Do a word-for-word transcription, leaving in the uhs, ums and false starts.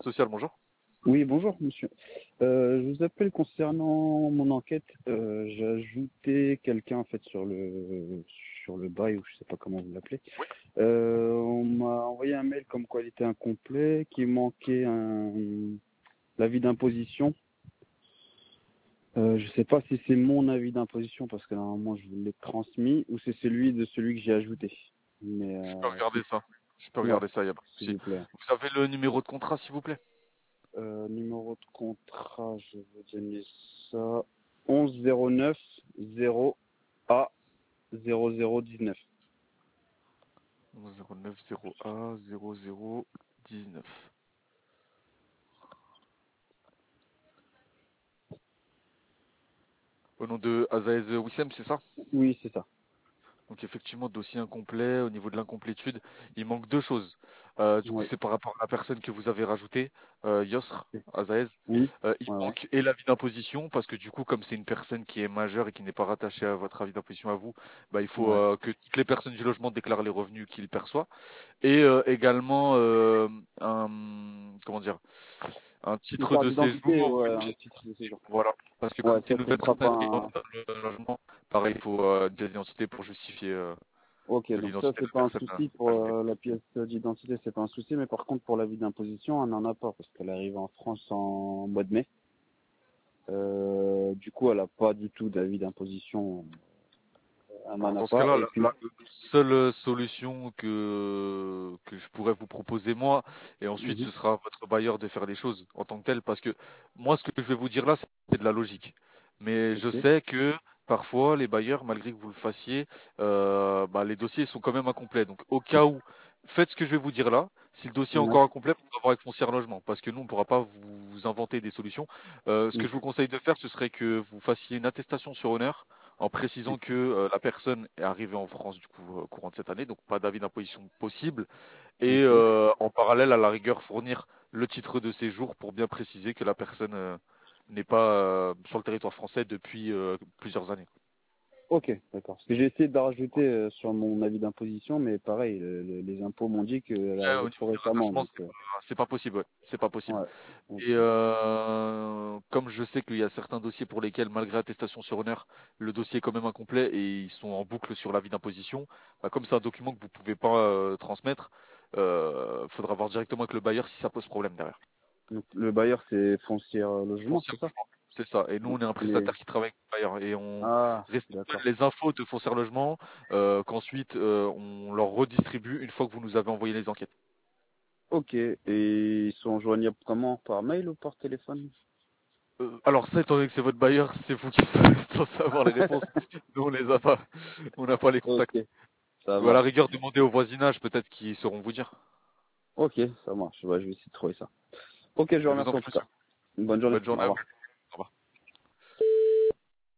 l'aide sociale, bonjour. Oui, bonjour monsieur. Euh, je vous appelle concernant mon enquête. Euh, j'ai ajouté quelqu'un en fait sur le sur le bail, ou je sais pas comment vous l'appelez. Oui. Euh, on m'a envoyé un mail comme quoi il était incomplet, qu'il manquait un l'avis d'imposition. Euh, je sais pas si c'est mon avis d'imposition parce que normalement je vous l'ai transmis, ou c'est celui de celui que j'ai ajouté. Mais Je peux euh, regarder si, ça. Je peux ouais, regarder ça, il n'y a pas de s'il souci. vous plaît. Vous avez le numéro de contrat, s'il vous plaît? Euh, numéro de contrat, je vais donner ça. onze zéro neuf zéro A zéro zéro dix-neuf. zéro neuf zéro A zéro zéro dix-neuf. Au nom de Azaez Wissem, c'est ça? Oui, c'est ça. Donc effectivement, dossier incomplet. Au niveau de l'incomplétude, il manque deux choses. Euh, du coup, Oui. c'est par rapport à la personne que vous avez rajoutée, euh, Yosr, Azaez. Oui. Euh, il Ouais, ouais. manque et l'avis d'imposition, parce que du coup, comme c'est une personne qui est majeure et qui n'est pas rattachée à votre avis d'imposition à vous, bah, il faut Ouais. euh, que toutes les personnes du logement déclarent les revenus qu'ils perçoivent. Et euh, également euh, un, comment dire, un Une titre carte de d'identité, séjour. ouais, un titre de séjour. Voilà. Parce que Ouais, comme c'est ça, une ce nouvelle sera personne pas qui un... rentre dans le logement, pareil, il faut euh, une pièce d'identité pour justifier euh, Ok, de donc ça, l'identité de c'est la pas un personne euh, souci pour ajoutée. euh, la pièce d'identité, c'est pas un souci, mais par contre, pour l'avis d'imposition, on n'en a pas, parce qu'elle arrive en France en mois de mai. Euh, du coup, elle a pas du tout d'avis d'imposition, elle Alors n'en a dans ce pas, cas-là, et la, puis... la seule solution que que je pourrais vous proposer moi, et ensuite Mhm. ce sera à votre bailleur de faire les choses en tant que tel, parce que moi ce que je vais vous dire là, c'est de la logique. Mais je Ok. sais que parfois les bailleurs, malgré que vous le fassiez, euh, bah, les dossiers sont quand même incomplets. Donc au cas où, faites ce que je vais vous dire là. Si le dossier est Ouais. encore incomplet, il faudra voir avec Foncière Logement, parce que nous on ne pourra pas vous inventer des solutions. Euh, ce que je vous Ok. conseille de faire, ce serait que vous fassiez une attestation sur honneur en précisant que euh, la personne est arrivée en France du coup au courant de cette année, donc pas d'avis d'imposition possible, et Ok. euh, en parallèle à la rigueur fournir le titre de séjour pour bien préciser que la personne euh, n'est pas euh, sur le territoire français depuis euh, plusieurs années. Ok, d'accord. Parce que j'ai essayé de la rajouter euh, sur mon avis d'imposition, mais pareil, le- le- les impôts m'ont dit qu'elle Ouais, au arrivait niveau trop du récemment. rattachement, Donc, c'est euh, pas, c'est pas possible, ouais. C'est pas possible. ouais. Ok. Et euh, comme je sais qu'il y a certains dossiers pour lesquels, malgré attestation sur honneur, le dossier est quand même incomplet et ils sont en boucle sur l'avis d'imposition, bah, comme c'est un document que vous pouvez pas euh, transmettre, euh, faudra voir directement avec le bailleur si ça pose problème derrière. Donc, le bailleur, c'est foncière euh, logement, Foncière c'est ça? Logement, c'est ça. Et nous, on est un Mais... prestataire qui travaille avec le bailleur et on Ah, réceptionne d'accord. les infos de Foncière Logement, euh, qu'ensuite euh, on leur redistribue une fois que vous nous avez envoyé les enquêtes. Ok. Et ils sont joignables comment? Par mail ou par téléphone? Euh, alors ça, étant donné que c'est votre bailleur, c'est vous qui êtes censé avoir les réponses. Nous, on les a pas. On n'a pas les Ok, contacts. ça Ou à la marche. rigueur, demandez au voisinage, peut-être qu'ils sauront vous dire. Ok, ça marche. Ouais, je vais essayer de trouver ça. Ok, je vous Je vous en remercie en prie, tout monsieur. cas. Une bonne journée. Bonne journée Au à revoir. vous.